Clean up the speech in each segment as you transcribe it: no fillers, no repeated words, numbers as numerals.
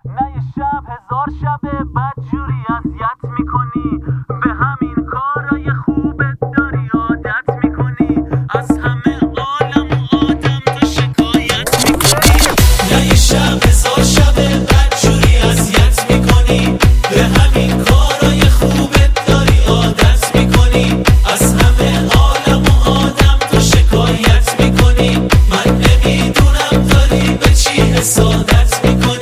نه یه شب هزار شبه بدجوری اذیت میکنی، به همین کارای خوبت داری عادت میکنی، از همه عالم و آدم تو شکایت میکنی. نه یه شب هزار شبه بدجوری اذیت میکنی، به همین کارای خوبت داری عادت میکنی، از همه عالم و آدم تو شکایت میکنی. من نمیدونم داری به چی حسادت میکنی.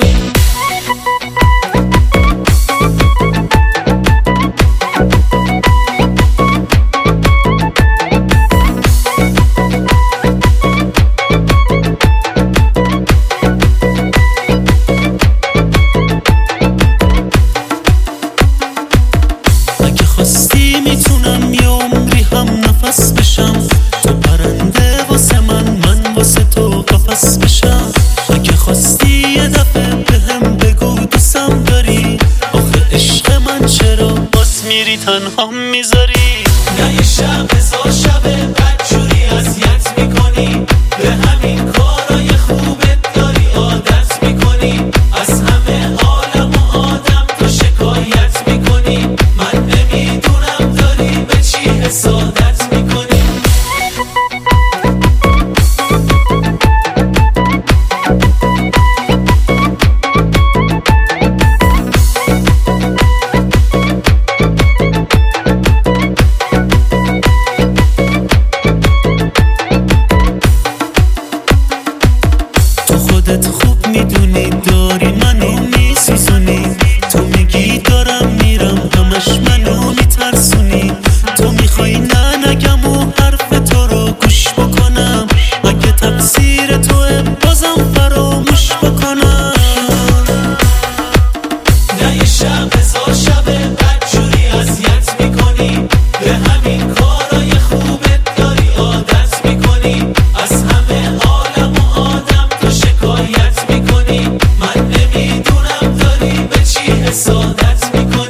خواستی میتونم یه عمری هم نفس بشم، تو پرنده واسه من واسه تو قفس بشم. اگه خواستی یه دفعه بهم بگو دوستم داری، آخه عشق من چرا باز میری تنها میذاری. نه یه شب هزار شبه بدجوری اذیت میکنی، به همین کارای خوبت داری عادت میکنی، از همه عالم و آدم تو شکایت میکنی. من نمیدونم داری به چی حسادت میکنی. تو خودت خوب میدونی داری منو میسوزونی، تو میگی دارم میرم همش منو میترسونی. تو میخوای نه نگم و حرف تو رو گوش بکنم، اگه تقصیر توه بازم فراموش بکنم. نه یه شب هزار شبه بدجوری اذیت میکنی، به همین کارای خوبت داری عادت میکنی، از همه عالم و آدم تو شکایت میکنی. من نمیدونم داری به چی حسادت میکنی.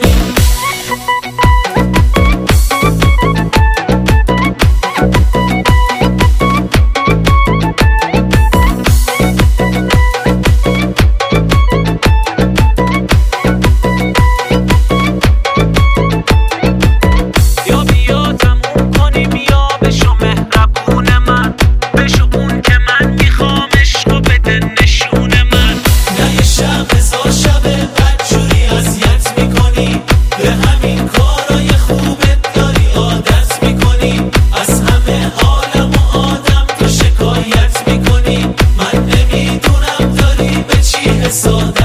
یا بیا تموم کنیم یا بشو مهربون من، بشو اون که من میخوام عشقو بده نشون من. نه یه شب هزار شبه بدجوری اذیت میکنی، به همین کارای خوبت داری عادت میکنی، از همه عالم و آدم تو شکایت میکنی. من نمیدونم داری به چی حسادت